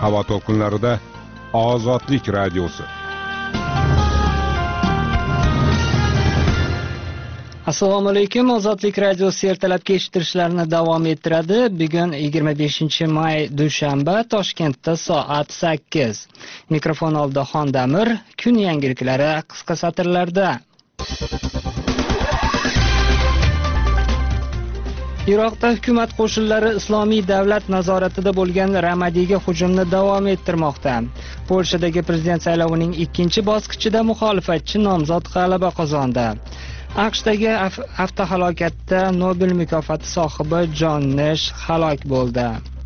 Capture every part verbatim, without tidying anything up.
havo to'lqinlarida Ozodlik radiosi. Assalomu alaykum. Ozodlik radiosi ertalabki eshittirishlarni davom ettiradi. Bugun yigirma beshinchi may dushanba, Toshkentda soat sakkiz. Mikrofon oldida Xondamir, kun yangiliklari qisqa satrlarda. Iroqda hukumat qo'shinlari Islomiy davlat nazoratida bo'lgan Ramadiyga hujumni davom ettirmoqda. Polshadagi prezident saylovining ikkinchi bosqichida muxolifatchi nomzod g'alaba qozondi. AQShdagi avtohalokatda Nobel mukofoti sohibi Jon Nesh halok bo'ldi.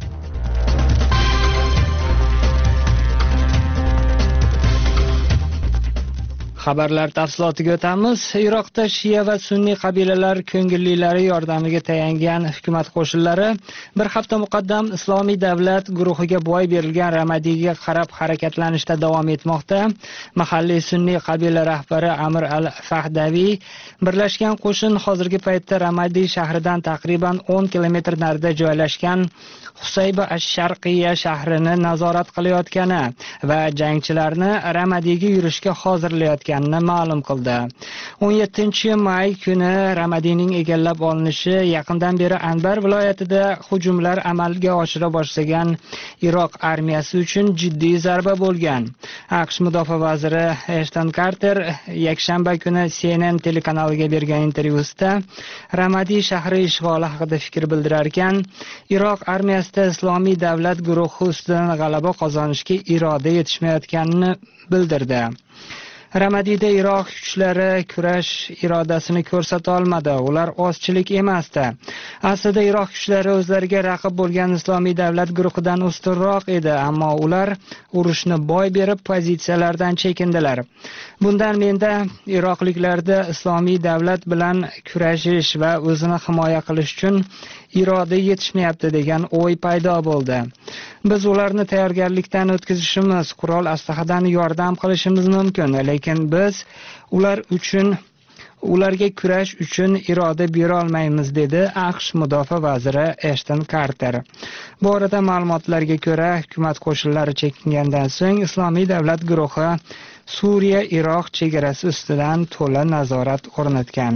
Xabarlar tafsilotiga o'tamiz. Iroqda Shia va Sunniy qabilalar ko'ngillilari yordamiga tayangan hukumat qo'shinlari bir hafta muqaddam Islomiy davlat guruhiga boy berilgan Ramadiyga qarab harakatlanishda davom etmoqda. Mahalliy Sunniy qabila rahbari Amir al-Fahdaviy birlashgan qo'shin hozirgi paytda Ramadiy shahridan taqriban o'n kilometr narida joylashgan Husayba ash-Sharqiyya shahrini nazorat qilayotgani va jangchilarni Ramadiyga yurishga hozirlayotganini ma'lum qildi. o'n yettinchi may kuni Ramadiyning egallab olinishi yaqindan beri Anbar viloyatida hujumlar amalga oshira boshlagan Iroq armiyasi uchun jiddiy zarba bo'lgan. AQSh mudofaa vaziri Ashton Karter yakshanba kuni C N N telekanaliga bergan intervyusida Ramadiy shahri ishg'oli haqida fikr bildirar ekan, Iroq armiyasi Islomiy davlat guruhi ustidan g'alaba qozonishga iroda yetishmayotganini bildirdi. Ramadiyda Iroq kuchlari kurash irodasini ko'rsata olmadi. Ular ozchilik emasdi. Aslida Iroq kuchlari o'zlariga raqib bo'lgan Islomiy davlat guruhidan ustunroq edi, ammo ular urushni boy berib pozitsiyalardan chekindilar. Bundan menda Iroqliklarda Islomiy davlat bilan kurashish va o'zini himoya qilish uchun iroda yetishmayapti degan o'y paydo bo'ldi. Biz ularni tayyorgarlikdan o'tkazishimiz, qurol aslahadan yordam qilishimiz mumkin, lekin biz ular uchun ularga kurash uchun iroda bera olmaymiz, dedi AQSh mudofaa vaziri Ashton Karter. Bu orada ma'lumotlarga ko'ra, hukumat qo'shinlari chekingandan so'ng Islomiy davlat guruhi Suriya-Iroq chegarasi ustidan to'la nazorat o'rnatgan.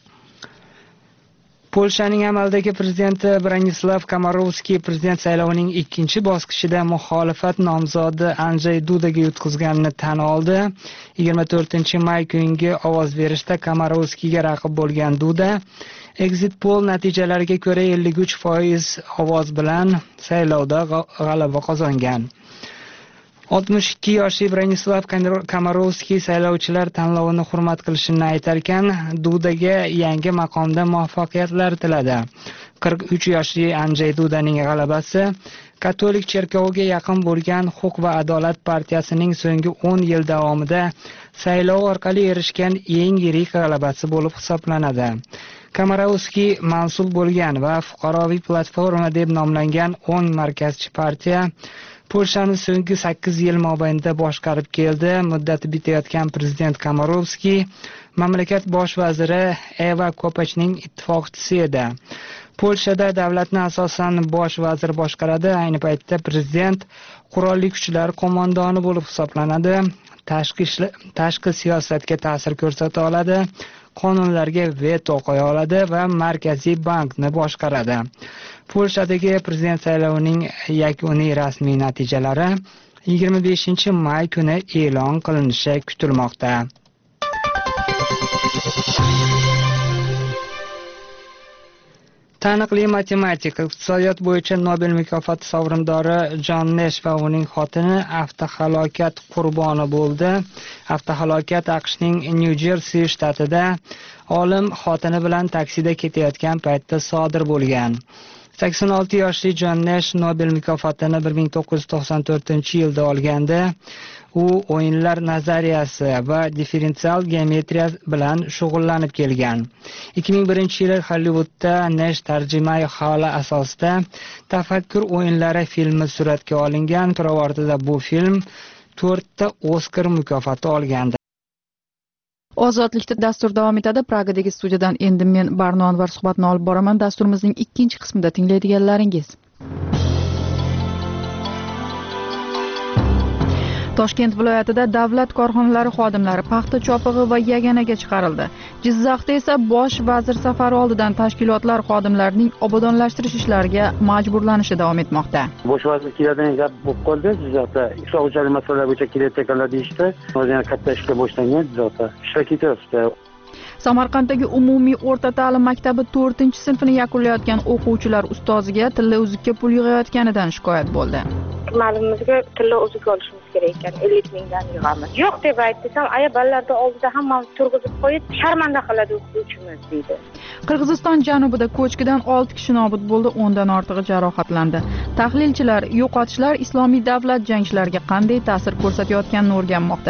Polshaning amaldagi prezidenti Branislav Komorowskiy prezident saylovining ikkinchi bosqichida muxolifat nomzodi Andrzej Dudaga yutqizganini tan oldi. yigirma to'rtinchi may kungi ovoz berishda Komorowskiyga raqib bo'lgan Duda Exit poll natijalariga ko'ra ellik uch foiz ovoz bilan saylovda g'alaba qozongan. oltmish ikki yoshli Branislav Komorowskiy saylovchilar tanlovini hurmat qilishini aytar ekan, Dudaga yangi maqomda muvaffaqiyatlar tiladi. qirq uch yoshli Andrzej Dudaning g'alabasi Katolik cherkoviga yaqin bo'lgan Huquq va adolat partiyasining so'nggi o'n yil davomida saylov orqali erishgan eng yirik g'alabasi bo'lib hisoblanadi. Komorowskiy mansub bo'lgan va fuqaroviy platforma deb nomlangan o'ng markazchi partiya Polshani so'nggi sakkiz yil mobaynida boshqarib keldi. Muddati bitayotgan prezident Komorowskiy mamlakat bosh vaziri Eva Kopachning ittifoqchisi edi. Polshada davlatni asosan bosh vazir boshqaradi. Ayni paytda prezident qurolli kuchlar qo'mondoni bo'lib hisoblanadi. Tashqi tashqi siyosatga ta'sir ko'rsata oladi, qonunlarga veto qo'ya oladi va markaziy bankni boshqaradi. Polshadagi prezident saylovining yakuniy rasmiy natijalari yigirma beshinchi may kuni e'lon qilinishi kutilmoqda. Taniqli matematik, iqtisodiyot bo'yicha Nobel mukofoti sovrindori Jon Nesh va uning xotini avtohalokat qurboni bo'ldi. Avtohalokat AQShning Nyu-Jersey shtatida olim xotini bilan taksida ketayotgan paytda sodir bo'lgan. sakson olti yoshli Jon Nesh Nobel mukofotini bir ming to'qqiz yuz to'qson to'rtinchi yilda olganda, u o'yinlar nazariyasi va differensial geometriya bilan shug'ullanib kelgan. ikki ming birinchi yili Hollywoodda Nesh tarjimai hola asosida Tafakkur o'yinlari filmi suratga olingan. Pirovardida bu film to'rtta Oskar mukofoti olgandi. Ozodlikda dastur davom etadi. Pragadagi studiyadan endi men Barno Anvar suhbatni olib boraman. Dasturimizning ikkinchi qismida tinglaydiganlaringiz. Assalomu alaykum, Ozodlik radiosi tinglovchilari. Bugun Iroqda hukumat qo'shinlari Ramadiyga hujum uyushtirdi. Hujum oqibatida ikki kishi halok bo'ldi. Ramadiyda hukumat qo'shinlari Iroq armiyasi ustidan g'alaba qozonishga erishdi. Ramadiyda Iroq kuchlari kurash irodasini ko'rsata olmadi. Ular ozchilik emasdi. Aslida Iroq kuchlari o'zlariga raqib bo'lgan Islomiy davlat guruhidan ustunroq edi, ammo ular urushni boy berib pozitsiyalardan chekindilar. Bundan menda Iroqliklarda Islomiy davlat bilan kurashish va o'zini himoya qilish uchun iroda yetishmayapti degan o'y paydo bo'ldi. Biz ularni tayyorgarlikdan o'tkazishimiz, qurol aslahadan yordam qilishimiz mumkin, lekin biz ular uchun iroda bera olmaymiz, dedi AQSh mudofaa vaziri Ashton Karter. Bu orada ma'lumotlarga ko'ra, hukumat qo'shinlari chekingandan so'ng Islomiy davlat guruhi Suriya-Iroq chegarasi ustidan to'la nazorat o'rnatgan. Toshkent viloyatida davlat korxonalari xodimlari paxta chopig'i va yaganaga chiqarildi. Jizzaxda esa bosh vazir safari oldidan tashkilotlar xodimlarining obodonlashtirish ishlariga majburlanishi davom etmoqda. Bosh vazir keladigan gap bo'lib qoldi. Jizzaxda qishloq xo'jalik masalalari bo'yicha kelayotganlar deyishdi. Hozir yana katta ishga boshlangan Jizzaxda. Ishlar ketyapti. Samarqanddagi umumiy o'rta ta'lim maktabi to'rtinchi sinfini yakunlayotgan o'quvchilar ustoziga tilla uzukka pul yig'ayotganidan shikoyat bo'ldi. Ma'lumimizga tilla uzuk olishimiz kerak ekan, ellik mingdan yig'amiz. Yo'q deb aytsam, aya bolalarni oldida hammani turg'izib qo'yib, sharmanda qiladi o'quvchimiz deydi. Qirg'iziston janubida ko'chkidan olti kishi nobud bo'ldi, o'ndan ortig'i jarohatlandi. Tahlilchilar yo'qotishlar Islomiy davlat jangchilariga qanday ta'sir ko'rsatayotganini o'rganmoqda.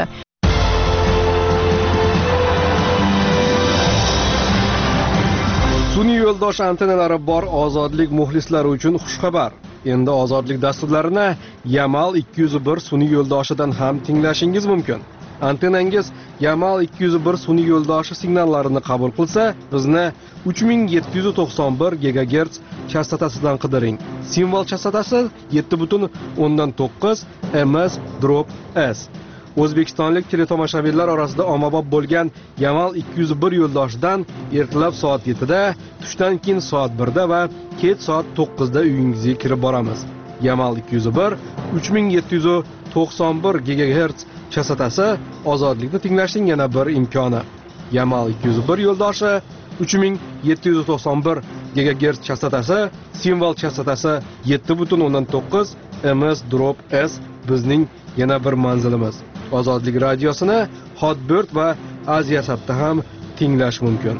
Sun'iy yo'ldosh antennalari bor ozodlik muxlislari uchun xushxabar. Endi ozodlik dasturlarini Yamal ikki yuz bir sun'iy yo'ldoshidan ham tinglashingiz mumkin. Antennangiz Yamal ikki yuz bir sun'iy yo'ldoshi signallarini qabul qilsa, bizni uch ming yetti yuz to'qson bir gigagerts chastotasidan qidiring. Simvol chastotasi yetti butun o'ndan to'qqiz M S drop S. O'zbekistonlik teletomoshabinlar orasida ommabop bo'lgan Yamal ikki yuz bir yo'ldoshidan ertalab soat yettida, tushdan keyin soat birda va kech soat to'qqizda uyingizga kirib boramiz. Yamal ikki yuz bir uch ming yetti yuz to'qson bir gigagerts chastotasi ozodlikni tinglashning yana bir imkoni. Yamal ikki yuz bir yo'ldoshi uch ming yetti yuz to'qson bir gigagerts chastotasi, simvol chastotasi yetti butun o'ndan to'qqiz M S drop S bizning yana bir manzilimiz. Ozodlik radiosini Hotbird va Aziyasatda ham tinglash mumkin.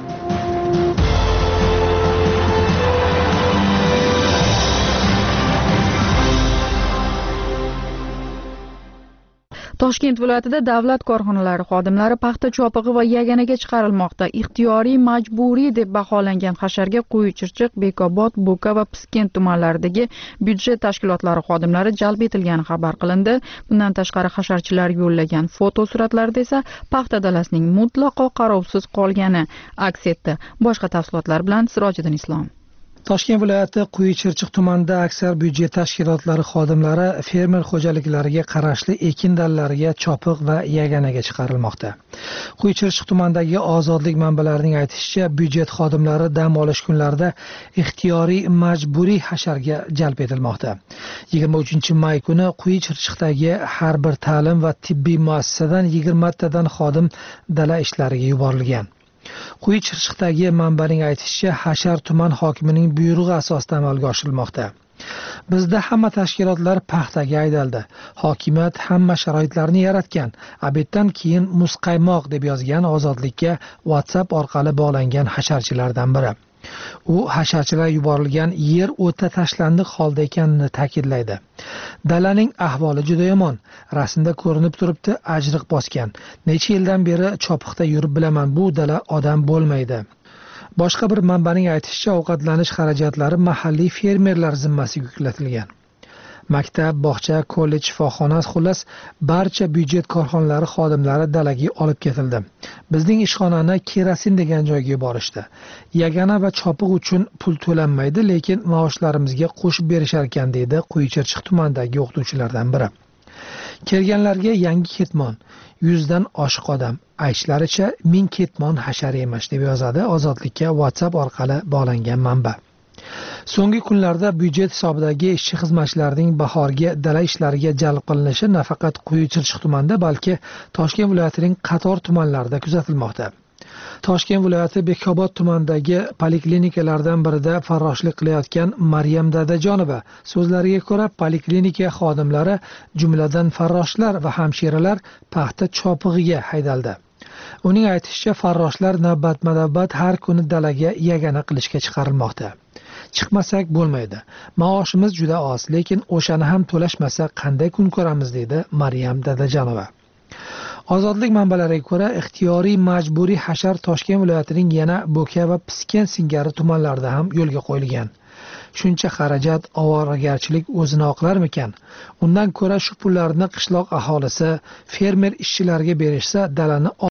Toshkent viloyatida davlat korxonalari xodimlari paxta chopig'i va yaganaga chiqarilmoqda. Ixtiyoriy majburiy deb baholangan hasharga Quyi-Chirchiq, Bekobod, Bo'ka va Piskent tumanlaridagi byudjet tashkilotlari xodimlari jalb etilgani xabar qilindi. Bundan tashqari hasharchilar yo'llagan fotosuratlarda esa paxta dalasining mutlaqo qarovsiz qolgani aks etdi. Boshqa tafsilotlar bilan Sirojiddin Islom. Toshkent viloyati Quyi-Chirchiq tumanida aksar byudjet tashkilotlari xodimlari fermer xo'jaliklariga qarashli ekin dallariga chopiq va yaganaga chiqarilmoqda. Quyi-Chirchiq tumanidagi ozodlik manbalarining aytishicha, byudjet xodimlari dam olish kunlarida ixtiyoriy majburiy hasharga jalb etilmoqda. yigirma uchinchi may kuni Quyi-Chirchiqdagi har bir ta'lim va tibbiy muassasadan yigirma tadan xodim dala ishlariga yuborilgan. Quyi-Chirchiqdagi manbaning aytishicha, hashar tuman hokimining buyrug'i asosida amalga oshirilmoqda. Bizda hamma tashkilotlar paxtaga aydaldi. Hokimiyat hamma sharoitlarni yaratgan. Abetdan keyin muzqaymoq deb yozgan ozodlikka WhatsApp orqali bog'langan hasharchilardan biri. U hasharchilar yuborilgan yer o'ta tashlandiq holda ekanini ta'kidlaydi. Dalaning ahvoli juda yomon. Rasmda ko'rinib turibdi, ajriq bosgan. Necha yildan beri chopiqda yurib bilaman, bu dala odam bo'lmaydi. Boshqa bir manbaning aytishicha, ovqatlanish xarajatlari mahalliy fermerlar zimmasiga yuklatilgan. Maktab, bog'cha, kollej, shifoxona, xullas barcha byudjet korxonalari xodimlari dalaga olib ketildi. Bizning ishxonani kerosin degan joyga yuborishdi. Yagana va chopiq uchun pul to'lanmaydi, lekin maoshlarimizga qo'shib berishar ekan, deydi Quyi-Chirchiq tumanidagi o'qituvchilardan biri. Kelganlarga yangi ketmon, yuzdan oshiq odam, aytishlaricha ming ketmon hashar emish, deb yozadi ozodlikka WhatsApp orqali bog'langan manba. So'nggi kunlarda byudjet hisobidagi ishchi xizmatchilarning bahorgi dala ishlariga jalb qilinishi nafaqat Quyi-Chirchiq tumanida, balki Toshkent viloyatining qator tumanlarida kuzatilmoqda. Toshkent viloyati Bekobod tumanidagi poliklinikalardan birida farroshlik qilayotgan Maryam Dadajonova so'zlariga ko'ra, poliklinika xodimlari, jumladan farroshlar va hamshiralar paxta chopig'iga haydaldi. Uning aytishicha, farroshlar navbatma-navbat har kuni dalaga yagana qilishga chiqarilmoqda. Chiqmasak bo'lmaydi. Maoshimiz juda oz, lekin o'shani ham to'lashmasa qanday kun ko'ramiz, deydi Maryam Dadajonova. Ozodlik manbalariga ko'ra, ixtiyoriy majburiy hashar Toshkent viloyatining yana Bo'ka va Piskent singari tumanlarida ham yo'lga qo'yilgan. Shuncha xarajat, ovoragarchilik o'zini oqlarmikan? Undan ko'ra shu pullarni qishloq aholisi, fermer ishchilariga berishsa, dalani